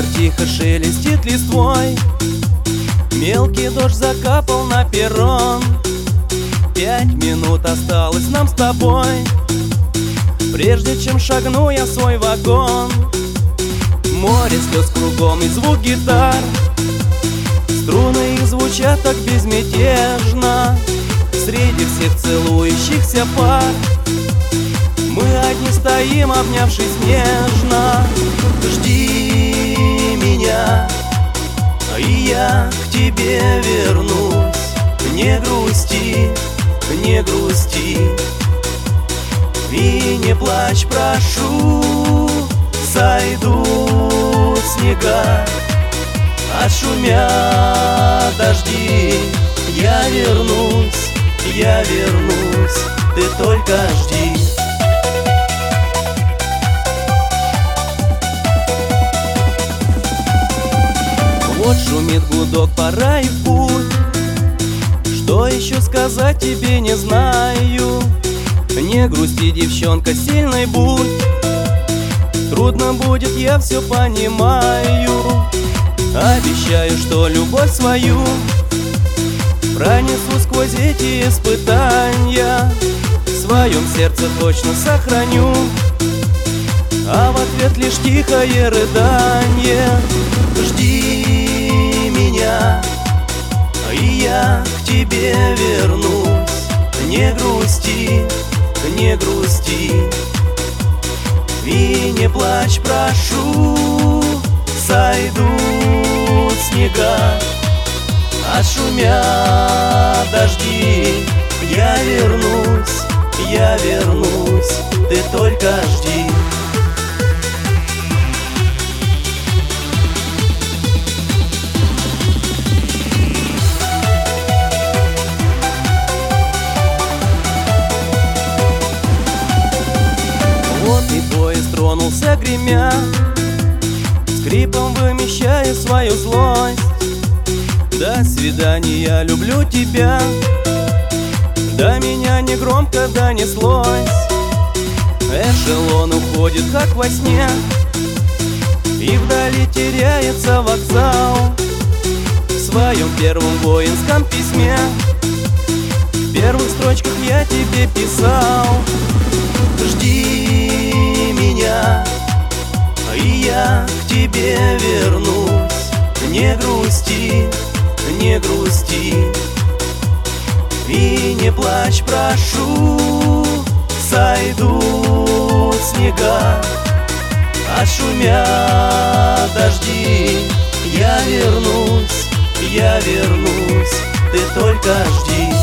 тихо шелестит листвой, мелкий дождь закапал на перрон. 5 минут осталось нам с тобой, прежде чем шагну я в свой вагон. Море слез кругом и звук гитар, струны их звучат так безмятежно. Среди всех целующихся пар мы одни стоим, обнявшись нежно. Жди меня, и я к тебе вернусь. Не грусти, не грусти, и не плачь, прошу. Сойдут снега, отшумят дожди. Я вернусь, ты только жди. Вот шумит гудок, пора и в путь. Что еще сказать тебе, не знаю. Не грусти, девчонка, сильной будь. Трудно будет, я все понимаю. Обещаю, что любовь свою пронесу сквозь эти испытания. В своем сердце точно сохраню, а в ответ лишь тихое рыдание. Жди меня, и я к тебе вернусь. Не грусти, не грусти, и не плачь, прошу. Сойдут снега, отшумят дожди. Я вернусь, ты только жди. Вот и поезд тронулся, гремя, скрипом вымещая свою злость. До свидания, люблю тебя. До меня негромко донеслось. Эшелон уходит, как во сне, и вдали теряется вокзал. В своем первом воинском письме в первых строчках я тебе писал. Жди меня, и я к тебе вернусь. Не грусти, не грусти, и не плачь, прошу. Сойдут снега, отшумят дожди. Я вернусь, ты только жди.